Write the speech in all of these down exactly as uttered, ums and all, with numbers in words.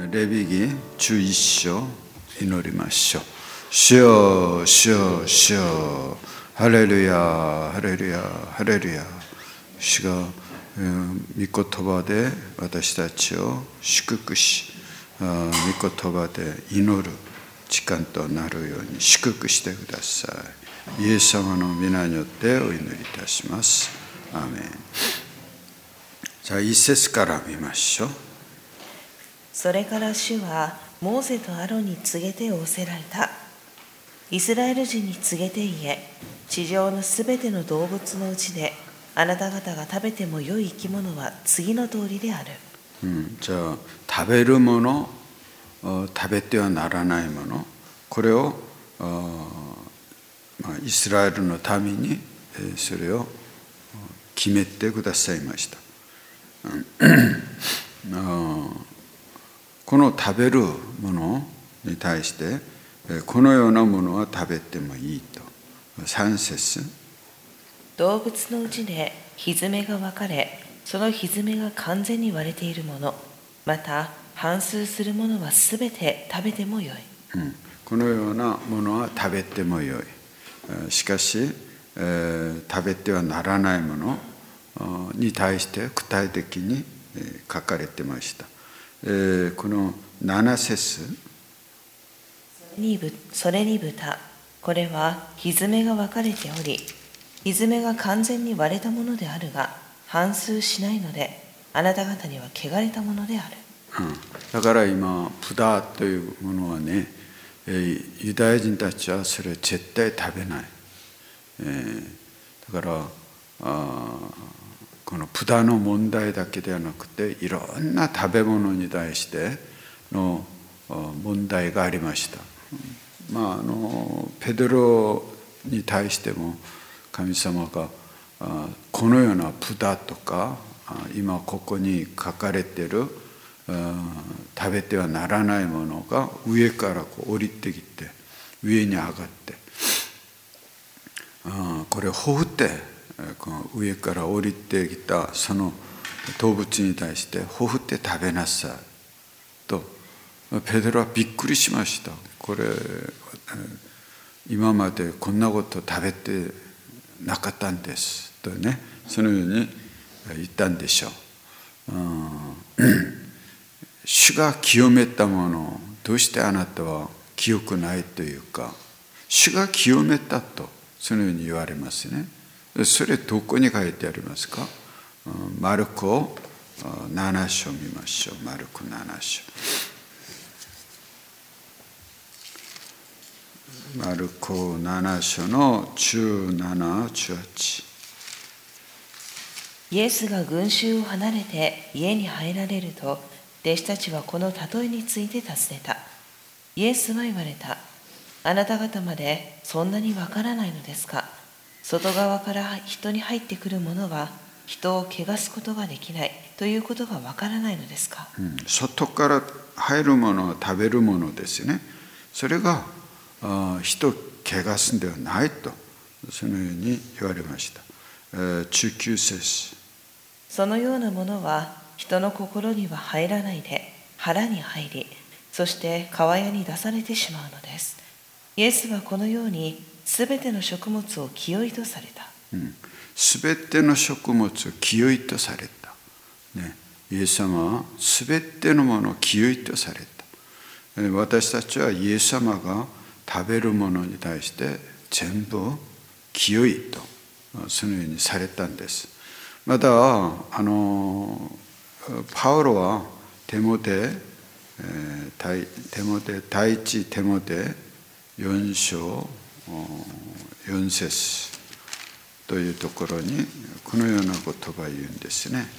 レビ記じゅういっ章祈りましょう。主よ、主よ、主よ、ハレルヤ、ハレルヤ、ハレルヤ。主が御言葉で私たちを祝福し、御言葉で祈る時間となるように祝福してください。イエス様の皆によってお祈りいたします。アーメン。じゃあ一節から見ましょう。 それから主はモーセとアロンに告げて仰せられた。イスラエル人に告げて言え、地上のすべての動物のうちであなた方が食べても良い生き物は次の通りである。 うん、じゃあ食べるもの、食べてはならないもの、これを、まあ、イスラエルのためにそれを決めてくださいました。この食べるものに対してこのようなものは食べてもいいと。さん節、 動物のうちで蹄が分かれ、その蹄が完全に割れているもの、また反数するものはすべて食べてもよい、 うん、このようなものは食べてもよい。しかし、えー、食べてはならないものに対して具体的に書かれてました。えー、このなな節、 それに豚、これは蹄が分かれており、蹄が完全に割れたものであるが反数しないので、あなた方には汚れたものである。 うん、だから今ブダというものはね、えー、ユダヤ人たちはそれを絶対食べない。えー、だからあこのブダの問題だけではなくて、いろんな食べ物に対しての問題がありました。まあ、あのペテロに対しても神様がこのようなブダとか今ここに書かれている食べてはならないものが上からこう降りてきて上に上がって、これを放ってこの上から降りてきたその動物に対して放って食べなさいとペテロはびっくりしました。これ今までこんなこと食べてなかったんですとね、そのように言ったんでしょう。うん、主が清めたもの、どうしてあなたは清くないというか、主が清めたとそのように言われますね。それどこに書いてありますか？マルコなな章見ましょう。マルコなな章。マルコなな章のじゅうなな、じゅうはち。 イエスが群衆を離れて家に入られると、弟子たちはこの例えについて尋ねた。イエスは言われた。あなた方までそんなにわからないのですか？外側から人に入ってくるものは人を汚すことができないということがわからないのですか？ うん、外から入るものは食べるものですね。それが人を汚すんではないとそのように言われました。じゅうきゅう節、 そのようなものは人の心には入らないで腹に入り、そして川屋に出されてしまうのです。イエスはこのようにすべての食物を清いとされた。 すべ、うん、ての食物を清いとされた、ね、イエス様はすべてのものを清いとされた。私たちはイエス様が食べるものに対して全部清いとそのようにされたんです。またあのパウロはテモテ、えー、テモテ第一テモテよん章よん節というところにこのような言葉を言うんですね。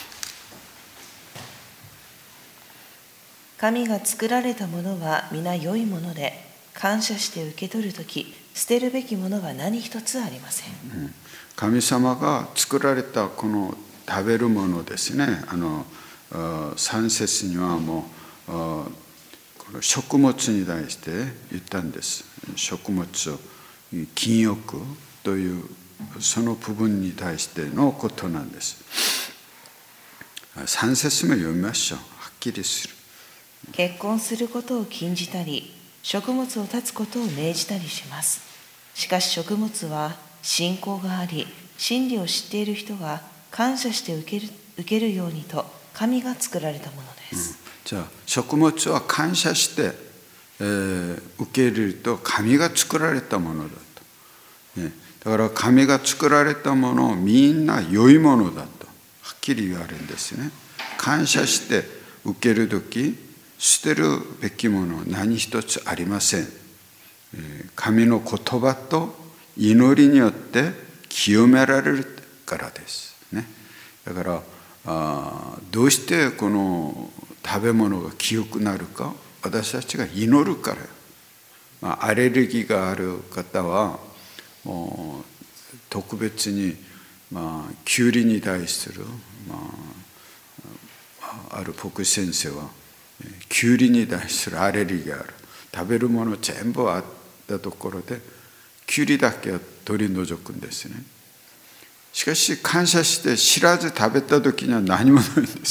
神が作られたものは皆良いもので、感謝して受け取るとき捨てるべきものは何一つありません。 うん、神様が作られたこの食べるものですね。あのさん節にはもうこの食物に対して言ったんです。食物を禁欲というその部分に対してのことなんです。さん節目読みましょう。はっきりする。 結婚することを禁じたり、食物を断つことを命じたりします。しかし食物は信仰があり、真理を知っている人が感謝して受ける、受けるようにと神が作られたものです。 じゃあ食物は感謝して、えー、受け入れると神が作られたものだと、ね、だから神が作られたものをみんな良いものだとはっきり言われるんですね。感謝して受けるとき、捨てるべきもの何一つありません。神の言葉と祈りによって清められるからですね。だからあどうしてこの食べ物が清くなるか、私たちが祈るから。まあ、アレルギーがある方はもう特別に、まあ、キュウリに対する、まあ、ある牧師先生はキュウリに対するアレルギーがある。食べるもの全部あったところでキュウリだけは取り除くんですね。しかし感謝して知らず食べた時には何もないんです。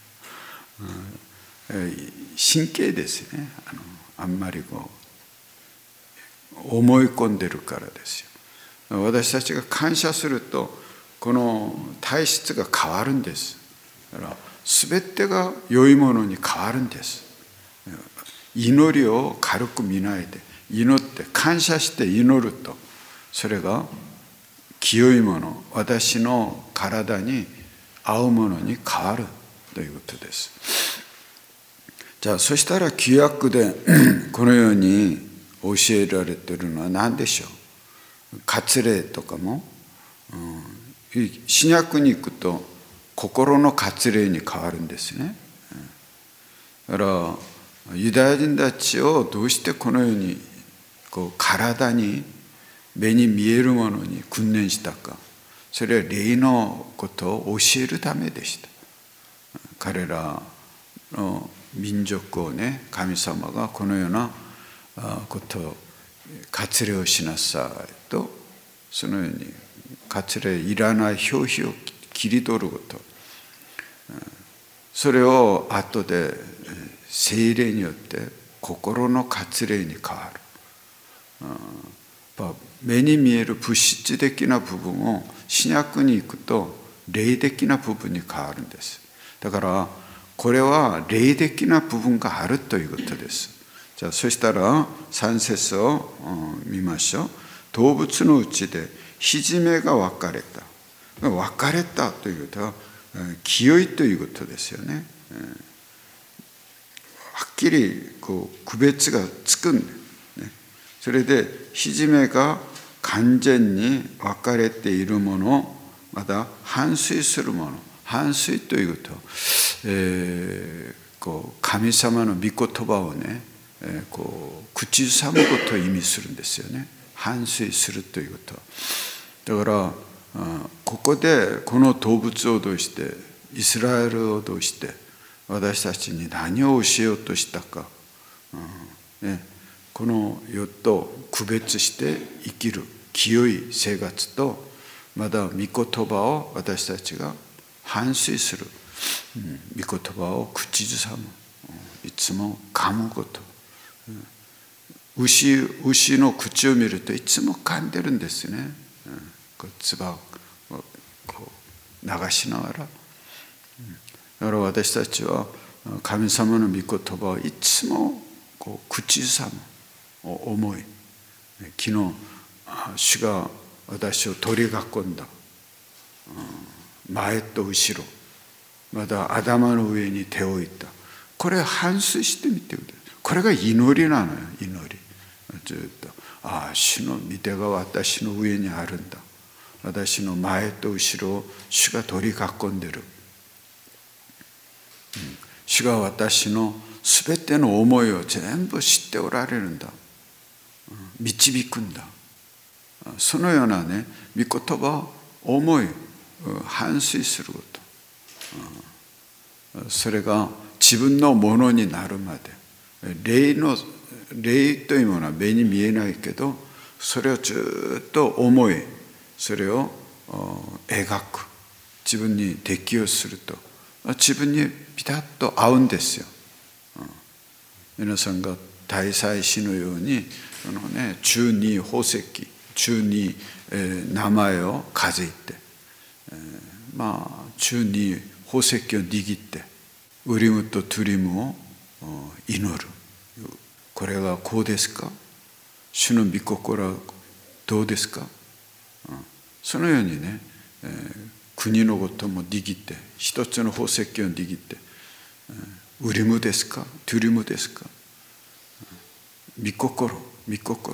神経ですね。あのあんまりこう思い込んでるからですよ。私たちが感謝するとこの体質が変わるんです。だから全てが良いものに変わるんです。祈りを軽く見ないで祈って感謝して祈ると、それが清いもの、私の体に合うものに変わるということです。じゃあそしたら旧約でこのように教えられているのは何でしょう。割礼とかも、うん、新約に行くと心の割礼に変わるんですね。だからユダヤ人たちをどうしてこのようにこう体に目に見えるものに訓練したか、それは霊のことを教えるためでした。彼らの民族をね、神様がこのようなことを割礼をしなさいと、そのように割礼いらない表皮を切り取ること、それを後で聖霊によって心の割礼に変わる。目に見える物質的な部分を新約に行くと霊的な部分に変わるんです。だからこれは霊的な部分があるということです。じゃあそしたらさん節を見ましょう。動物のうちでひじめが分かれた。分かれたということは清いということですよね。はっきりこう区別がつくんですね。それでひじめが完全に分かれているもの、また反水するもの、反水というと、えー、こう神様の御言葉をね、えー、こう口ずさむことを意味するんですよね。反水するということ。だからここでこの動物を通してイスラエルを通して私たちに何を教えようとしたか、うんね、この世と区別して生きる清い生活と、まだ御言葉を私たちが反省する、うん、御言葉を口ずさむ、うん、いつも噛むこと、うん、牛、牛の口を見るといつも噛んでるんですね、うん、こう唾をこう流しながら、うん、だから私たちは神様の御言葉をいつもこう口ずさむ思い、昨日主が私を取り囲んだ、うん、前と後ろ、また頭の上に手を置いた。これ反芻してみてください。これが祈りなのよ。祈りずっと、ああ主の御手が私の上にあるんだ、私の前と後ろを主が取り囲んでる、うん、主が私のすべての思いを全部知っておられるんだ、うん、導くんだ。そのようなね、御言葉、思い、反芻すること、うん、それが自分のものになるまで、霊の霊というものは目に見えないけど、それをずっと思い、それを描く、自分に適用すると自分にピタッと合うんですよ。 皆さんが大祭司のようにこの、ね、中に宝石、中に、えー、名前を数えて、えー、まあ中に宝石を握ってウリムとトゥリムを祈る。これはこうですか？主の御心はどうですか？そのようにね、えー、国のことも握って一つの宝石を握って、ウリムですか？トゥリムですか？御心、御心、うん、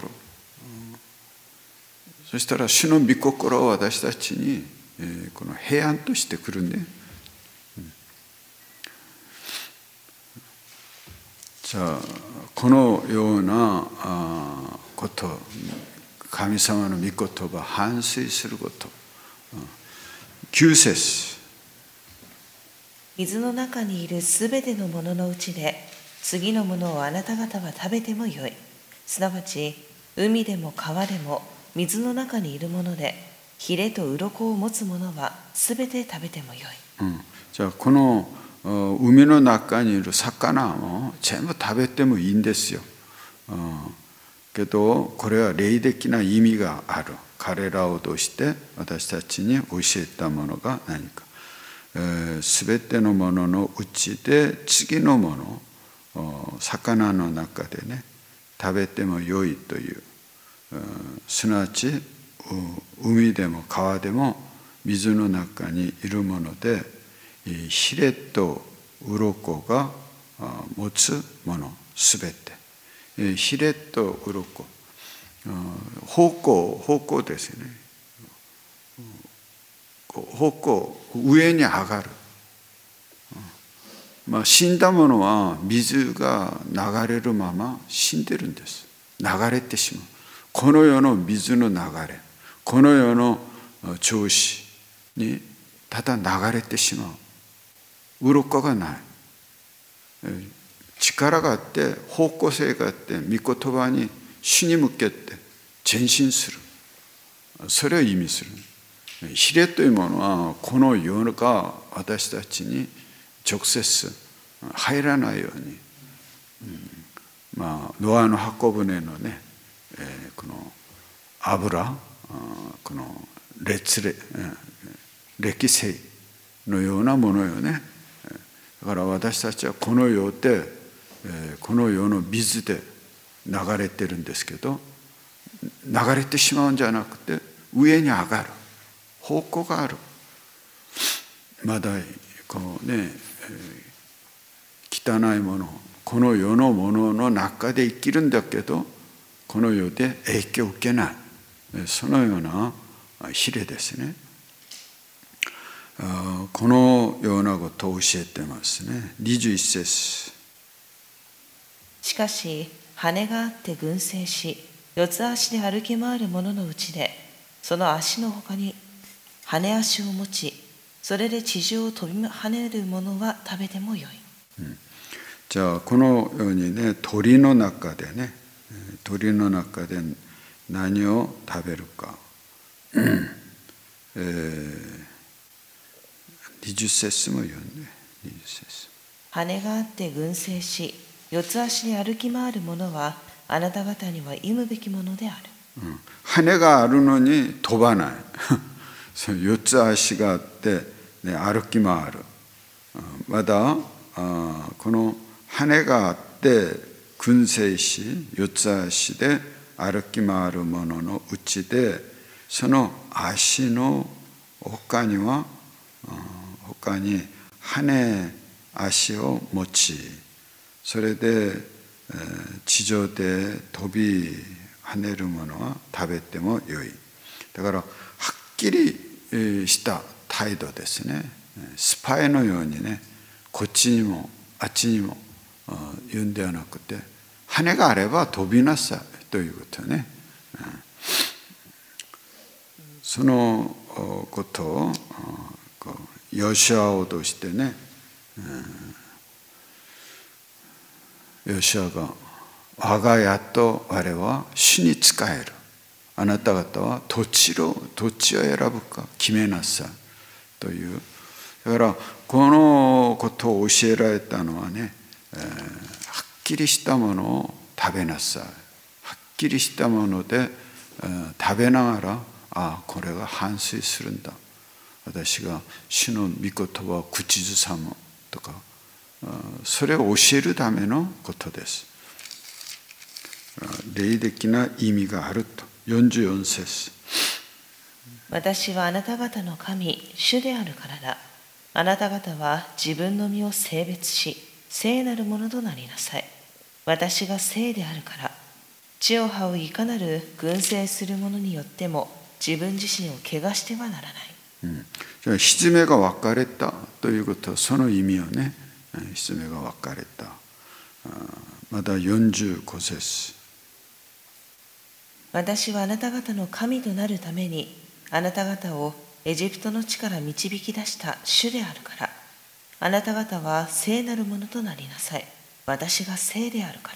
そしたら主の御心を私たちに、えー、この平安としてくるね、うん、じゃあこのようなあこと、神様の御言葉反省すること、きゅう節、 水の中にいるすべてのもののうちで次のものをあなた方は食べてもよい。すなわち海でも川でも水の中にいるものでヒレと鱗を持つものはすべて食べてもよい、 うん、じゃあこの海の中にいる魚も全部食べてもいいんですよ、うん、けどこれは霊的な意味がある。彼らを通して私たちに教えたものが何か、すべてのもののうちで次のもの、魚の中でね食べてもよいという、すなわち海でも川でも水の中にいるものでヒレと鱗が持つものすべて、ヒレと鱗、方向方向ですよね。方向上に上がる。まあ、死んだものは水が流れるまま死んでるんです。流れてしまう。この世の水の流れ、この世の調子にただ流れてしまう。鱗がない。力があって方向性があって御言葉に主に向けて前進する。それを意味する。ヒレというものはこの世が私たちに直接入らないように、うん、まあノアの箱舟のね、えー、この油、この劣劣歴世のようなものよね。だから私たちはこの世で、えー、この世の水で流れてるんですけど、流れてしまうんじゃなくて上に上がる方向がある。まだこのね、汚いもの、この世のものの中で生きるんだけど、この世で影響を受けない、そのようなヒレですね。このようなことを教えてますね。にじゅういち節。 しかし羽があって群生し、四つ足で歩き回る者のうちで、その足のほかに羽足を持ち、それで地上を飛び跳ねる者は食べてもよい、 うん、じゃあこのようにね、鳥の中でね、鳥の中で何を食べるか、えー、にじゅっ節も読んで、にじゅっ節。 羽があって群生し、四つ足で歩き回る者はあなた方には忌むべきものである、 うん、羽があるのに飛ばないその四つ足があって、ね、歩き回る。まだあこの羽があって群生し四つ足で歩き回るもののうちで、その足の他には他に羽足を持ち、それで地上で飛び跳ねるものは食べてもよい。だからはっきりした態度ですね。スパイのようにね、こっちにもあっちにも言うんではなくて、羽があれば飛びなさいということね。そのことをヨシュアをとしてね、ヨシュアが我が家と我は主に仕える。あなた方は土地を、土地を選ぶか決めなさいという。だからこのことを教えられたのはね、えー、はっきりしたものを食べなさい。はっきりしたもので食べながら、ああこれが反省するんだ、私が主の御言葉を口ずさむとか、それを教えるためのことです。霊的な意味があると。よんじゅうよん節、 私はあなた方の神、主であるからだ。あなた方は自分の身を性別し、聖なるものとなりなさい。私が聖であるから。地を這ういかなる群生するものによっても、自分自身を汚してはならない。 うん、じゃあ、ひづめが分かれたということは、その意味をね、ひづめが分かれた。またよんじゅうご節、 私はあなた方の神となるために、あなた方をエジプトの地から導き出した主であるから。あなた方は聖なるものとなりなさい。私が聖であるから。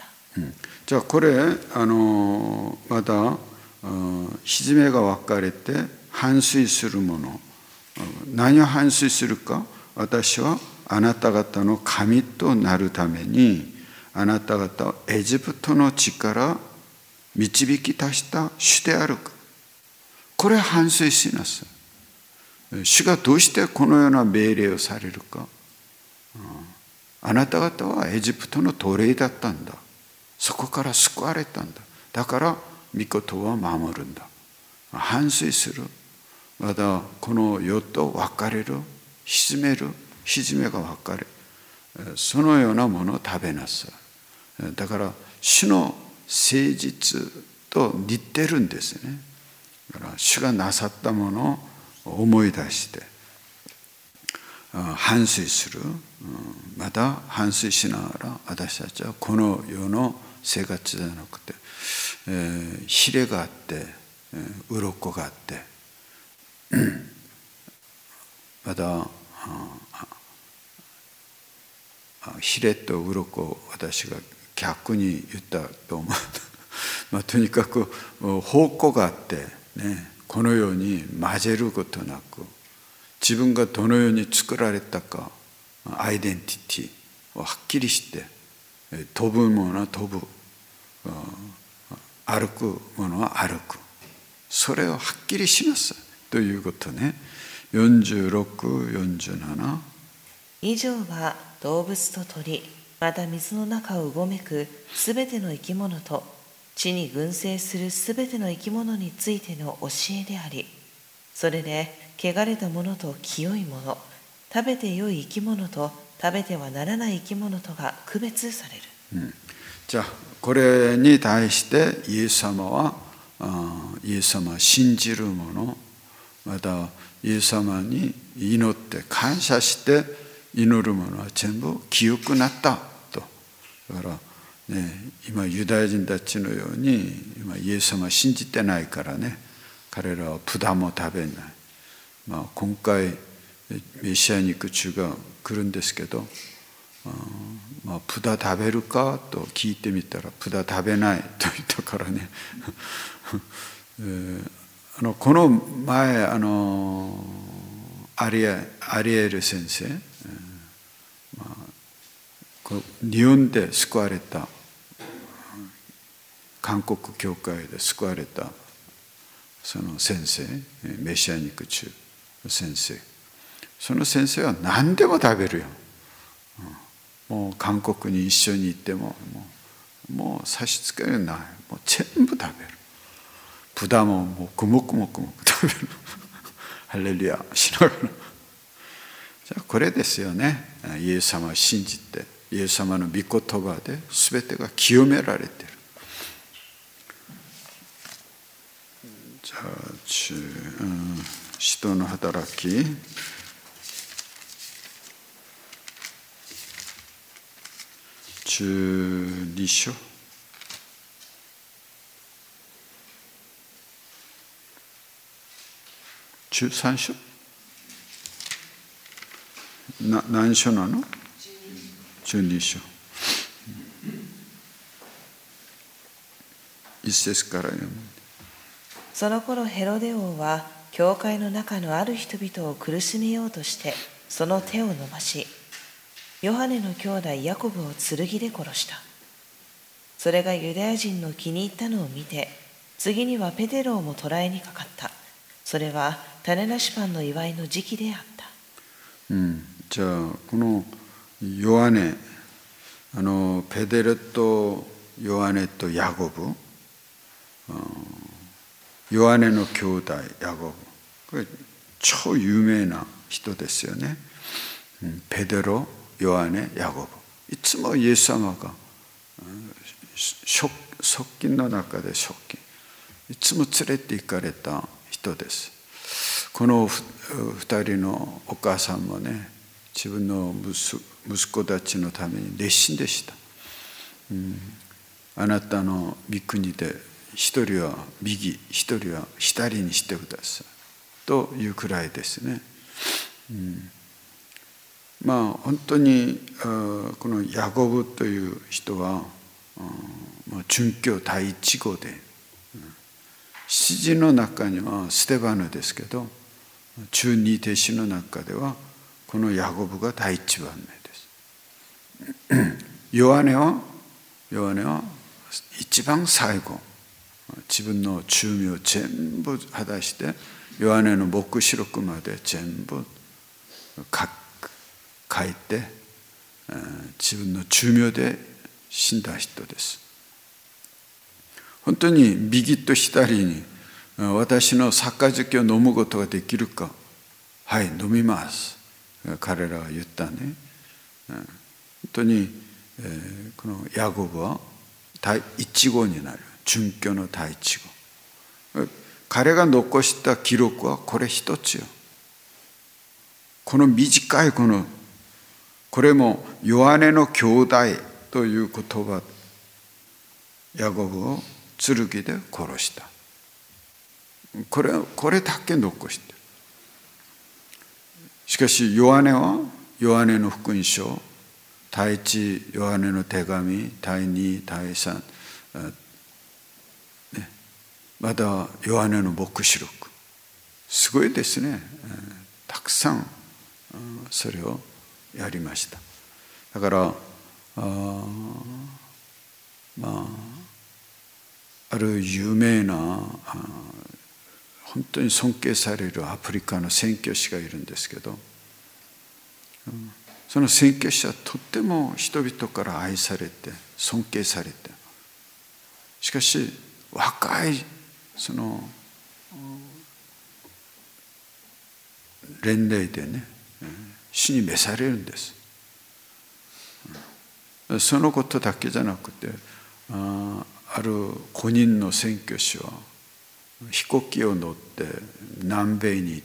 うん、じゃあこれあのまたひづめが分かれて反省するもの、何を反省するか。私はあなた方の神となるために、あなた方をエジプトの地から導き出した主であるか。これ反省しなさい。主がどうしてこのような命令をされるか。あなた方はエジプトの奴隷だったんだ。そこから救われたんだ。だから御言葉を守るんだ。反省する。またこの世と分かれる、沈める、沈めが分かれ、そのようなものを食べなさい。だから主の誠実と似てるんですね。だから主がなさったものを思い出して反省する。また反省しながら、私たちはこの世の生活じゃなくて、えー、ヒレがあって、えー、鱗があって、またヒレと鱗を私が逆に言ったと思うまあ、とにかく方向があって、ね、このように混ぜることなく、自分がどのように作られたか、アイデンティティをはっきりして、飛ぶものは飛ぶ、歩くものは歩く、それをはっきりしなさいということね。よんじゅうろく、よんじゅうなな、 以上は動物と鳥、また水の中をうごめくすべての生き物と地に群生するすべての生き物についての教えであり、それで汚れたものと清いもの、食べて良い生き物と食べてはならない生き物とが区別される。 うん、じゃあこれに対してイエス様は、あイエス様は信じる者、またイエス様に祈って感謝して祈る者は全部清くなったと。だからね、今ユダヤ人たちのように今イエス様は信じてないからね、彼らは豚も食べない。まあ、今回メシア肉中が来るんですけど、あまあ、豚食べるかと聞いてみたら豚食べないと言ったからね、えー、あのこの前あのアリエ、アリエル先生、えーまあ、こう日本で救われた、韓国教会で救われたその先生、メシア肉中の先生、その先生は何でも食べるよ。もう韓国に一緒に行ってももう、もう差し支えない、もう全部食べる。豚ももうくもくもくもく食べるハレルヤしながら。じゃあこれですよね。イエス様を信じて、イエス様の御言葉で全てが清められている。じゃあ、使徒の働きじゅうに章、じゅうさん章、な何章なの？じゅうに章、一節から読む。 その頃ヘロデ王は教会の中のある人々を苦しめようとしてその手を伸ばし、ヨハネの兄弟ヤコブを剣で殺した。 それがユダヤ人の気に入ったのを見て、次にはペテロをも捕らえにかかった。それは種なしパンの祝いの時期であった。 うん、じゃあこのヨハネ、あのペテロとヨハネとヤコブ、ヨハネの兄弟ヤコブ、これ超有名な人ですよね。ペテロ、ヨハネ、ヤコブ、いつもイエス様が側近の中で側近、いつも連れて行かれた人です。この二人のお母さんもね、自分の息子たちのために熱心でした。うん、あなたの御国で一人は右、一人は左にしてくださいというくらいですね。うん、まあ本当にこのヤコブという人は殉教第一号で、七人の中にはステバノですけど、中二弟子の中ではこのヤコブが第一番目です。ヨハネはヨハネは一番最後、自分の罪を全部果たして、ヨハネの黙示録まで全部書いて、自分の罪で死んだ人です。本当に右と左に私の杯を飲むことができるか。はい、飲みます。彼らは言ったね。本当に、えー、このヤコブは第一号になる。殉教の第一号。彼が残した記録はこれ一つよ。この短いこの、これもヨハネの兄弟という言葉、ヤコブを剣で殺した。これ、これだけ残して。しかしヨハネはヨハネの福音書、第一ヨハネの手紙、第二、第三、ね、またヨハネの黙示録、すごいですね。たくさんそれをやりました。だからあまあある有名な本当に尊敬されるアフリカの宣教師がいるんですけど、その宣教師はとっても人々から愛されて尊敬されて、しかし若いその年齢でね、死に召されるんです。そのことだけじゃなくて、あある公認の宣教師は飛行機を乗って南米に行って、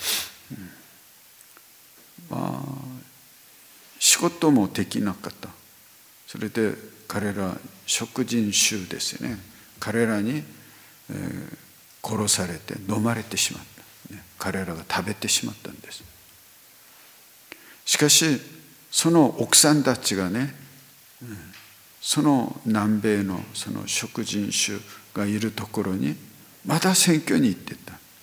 まあ仕事もできなかった。それで彼ら食人衆ですね、彼らに、えー、殺されて飲まれてしまった、ね、彼らが食べてしまったんです。しかしその奥さんたちがね、その南米のその食人衆がいるところにまた選挙に行って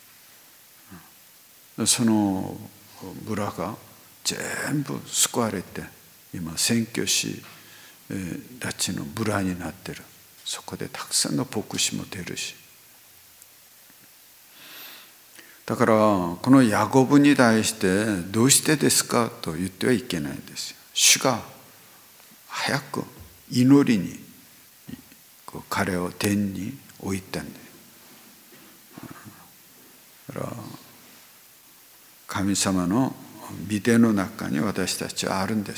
た。その村が全部救われて、今宣教師たちの村になってる。そこでたくさんの牧師も出るし、だからこのヤコブに対してどうしてですかと言ってはいけないんですよ。主が早く祈りに彼を天に置いたんで、だから神様の御手の中に私たちはあるんです。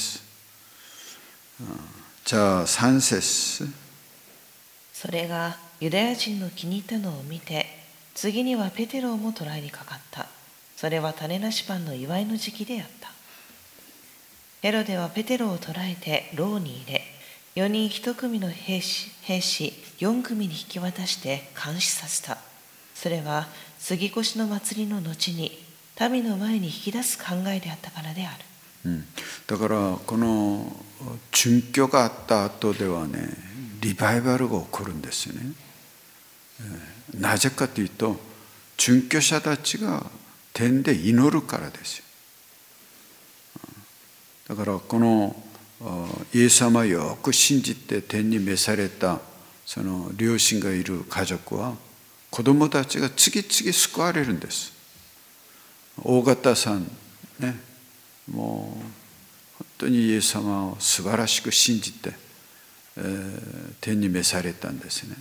じゃあさん節。 それがユダヤ人の気に入ったのを見て、次にはペテロも捕らえにかかった。それは種なしパンの祝いの時期であった。ヘロデはペテロを捕らえて牢に入れ、よにんいち組の兵士、兵士よん組に引き渡して監視させた。それは杉越の祭りの後に民の前に引き出す考えであったからである。 うん、だからこの殉教があった後ではね、リバイバルが起こるんですよね。えー、なぜかというと、殉教者たちが天で祈るからですよ。だからこのイエス様をよく信じて天に召されたその両親がいる家族は子供たちが次々救われるんです。大型さんね、もう本当にイエス様を素晴らしく信じて、えー、天に召されたんですね。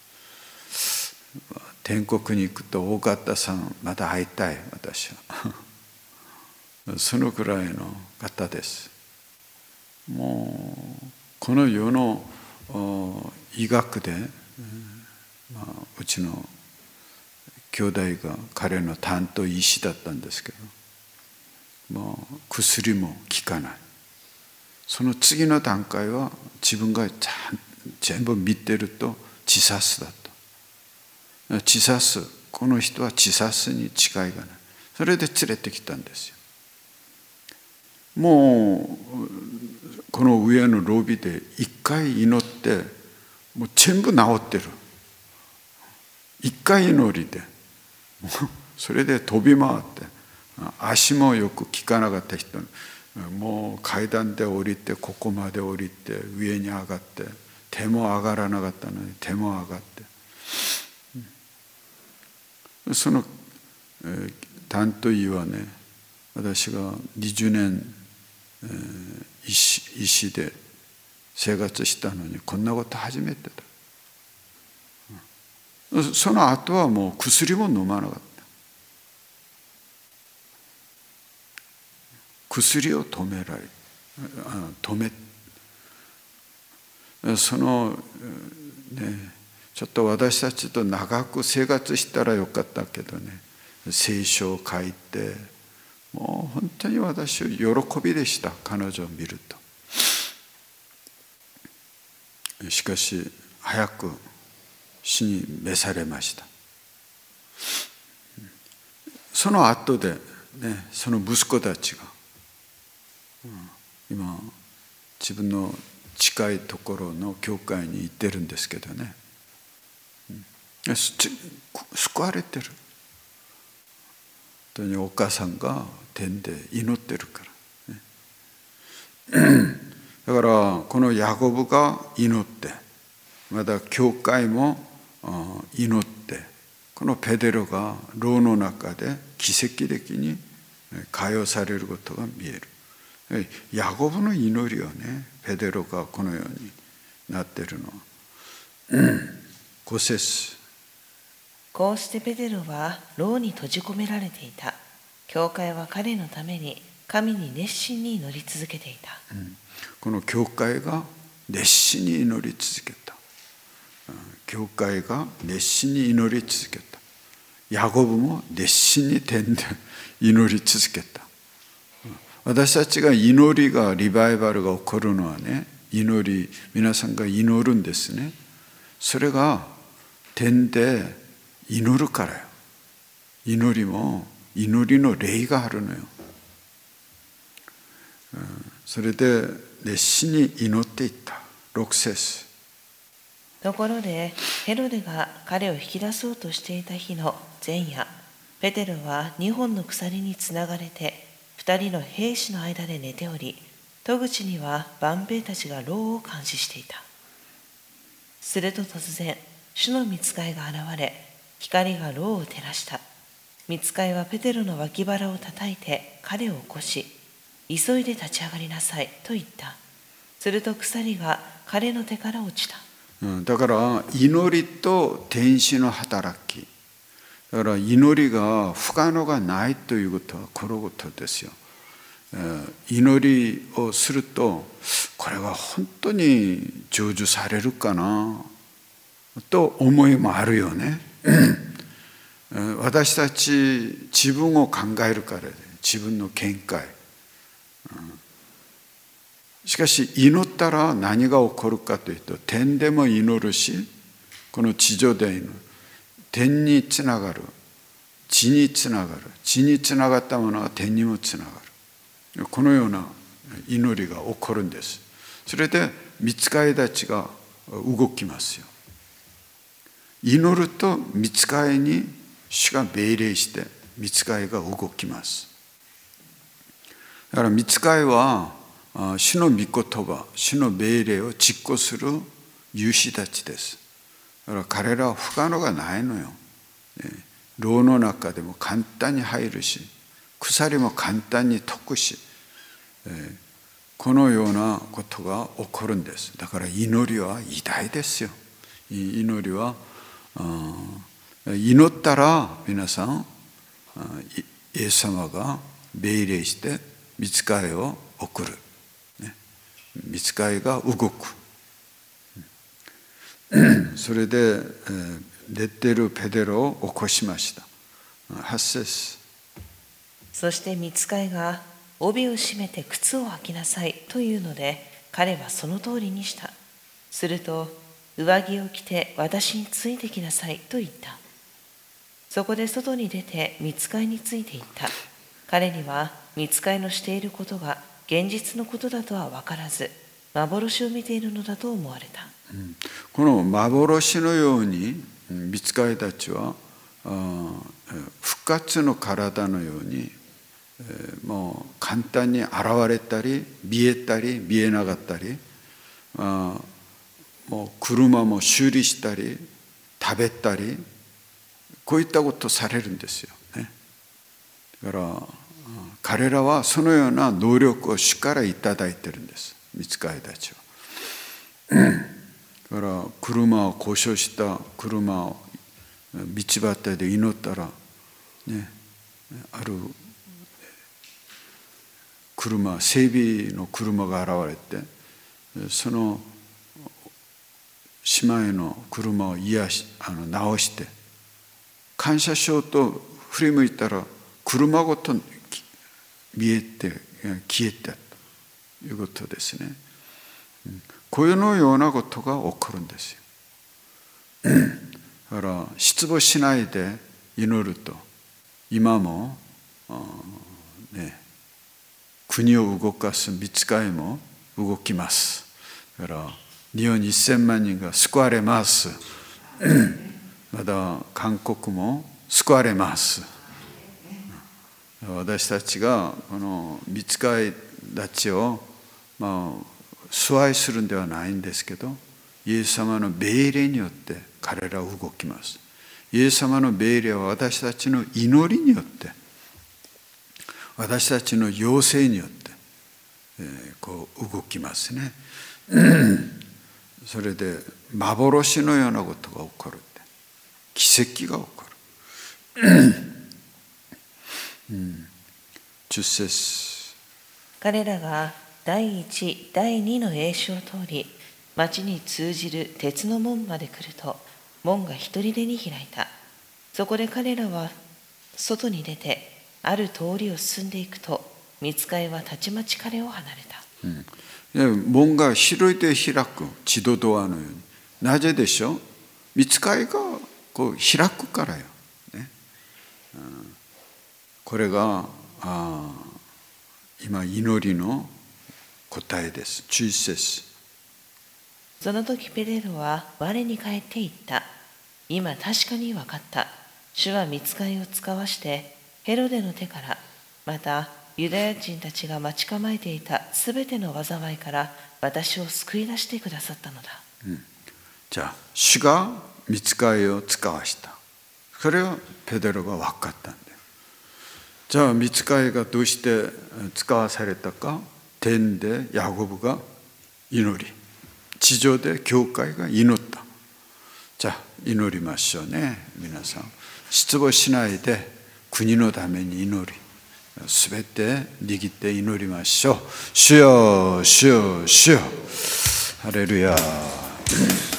天国に行くと大型さんまた会いたい、私はそのくらいの方です。もうこの世の医学で、まあ、うちの兄弟が彼の担当医師だったんですけど、もう薬も効かない。その次の段階は自分がちゃん全部見てると自殺だと。自殺、この人は自殺に違いがない。それで連れてきたんですよ。もうこの上のロビーで一回祈ってもう全部治ってる。一回祈りでそれで飛び回って、足もよく効かなかった人、もう階段で降りてここまで降りて上に上がって、手も上がらなかったのに手も上がって、その、えー、担当医はね、私がにじゅうねん、えー、医師、医師で生活したのにこんなこと初めてだ。その後はもう薬も飲まなかった。薬を止められ止めそのね、ちょっと私たちと長く生活したらよかったけどね、聖書を書いて、もう本当に私は喜びでした、彼女を見ると。しかし早く死に召されました。その後でね、その息子たちが今自分の近いところの教会に行ってるんですけどね、救われてる。本当にお母さんが天で祈ってるからね。だからこのヤコブが祈って、また教会も祈って、このペテロが牢の中で奇跡的に解放されることが見える。ヤコブの祈りをね、ペテロがこのようになっているのはご節。 こうしてペテロは牢に閉じ込められていた。教会は彼のために神に熱心に祈り続けていた。 うん、この教会が熱心に祈り続けた。教会が熱心に祈り続けた。ヤコブも熱心に天で祈り続けた。私たちが祈りがリバイバルが起こるのはね、祈り、皆さんが祈るんですね。それが天で祈るからよ。祈りも祈りの霊があるのよ。それで熱心に祈っていった。ろく節。 ところでヘロデが彼を引き出そうとしていた日の前夜、ペテロは二本の鎖につながれて二人の兵士の間で寝ており、戸口には万兵たちが牢を監視していた。すると突然、主の御使いが現れ、光が牢を照らした。御使いはペテロの脇腹を叩いて彼を起こし、急いで立ち上がりなさいと言った。すると鎖が彼の手から落ちた。 うん、だから祈りと天使の働き。だから祈りが不可能がないということはこのことですよ。祈りをすると、これは本当に成就されるかなと思いもあるよね。私たち自分を考えるからで、自分の見解。しかし祈ったら何が起こるかというと、天でも祈るし、この地上で祈る。天につながる、地につながる、地につながったものは天にもつながる。このような祈りが起こるんです。それで御使いたちが動きますよ。祈ると御使いに主が命令して御使いが動きます。だから御使いは主の御言葉、主の命令を実行する勇士たちです。だから彼らは不可能がないのよ。牢の中でも簡単に入るし、鎖も簡単に解くし、このようなことが起こるんです。だから祈りは偉大ですよ。祈りは祈ったら皆さんイエス様が命令して御使いを送る。御使いが動く。それで寝ているペテロを起こしました。はち節。 そして御使いが帯を締めて靴を履きなさいというので、彼はその通りにした。すると、上着を着て私についてきなさいと言った。そこで外に出て御使いについていった。彼には御使いのしていることが現実のことだとは分からず、幻を見ているのだと思われた。 うん、この幻のように御使いたちは復活の体のようにもう簡単に現れたり見えたり見えなかったり、もう車も修理したり食べたり、こういったことをされるんですよね。だから彼らはそのような能力を主からいただいているんです、御使いたちは。だから車を故障した車を道端で祈ったら、ね、ある車、整備の車が現れて、その姉妹の車を癒し、あの直して感謝しようと振り向いたら車ごと見えて消えたということですね。こういうのようなことが起こるんですよ。だから失望しないで祈ると今も、ね、国を動かす御使いも動きます。だから日本にせんまんにんが救われます。まだ韓国も救われます。私たちがこの御使いたちを、まあ、崇拝するんではないんですけど、イエス様の命令によって彼らは動きます。イエス様の命令は私たちの祈りによって、私たちの要請によって、えー、こう動きますね。それで幻のようなことが起こるって、奇跡が起こる。うん、じゅっ節。 彼らが第一、第二の営所を通り、町に通じる鉄の門まで来ると、門が一人でに開いた。そこで彼らは外に出て、ある通りを進んでいくと、御使いはたちまち彼を離れた。 うん、門が広いで開く、地土ドアのように。なぜでしょう？御使いがこう開くからよ。ね、うん、これがあ今祈りの答えです。じゅういち節。 その時ペテロは我に返って言った。今確かに分かった。主は御使いを使わしてヘロデの手から、またユダヤ人たちが待ち構えていたすべての災いから私を救い出してくださったのだ。 うん、じゃあ主が御使いを使わした。それをペテロが分かったんだよ。じゃあ御使いがどうして使わされたか。天でヤコブが祈り、地上で教会が祈った。じゃあ祈りましょうね。皆さん失望しないで国のために祈り、すべて握って祈りましょう。主よ主よ主よ、ハレルヤ。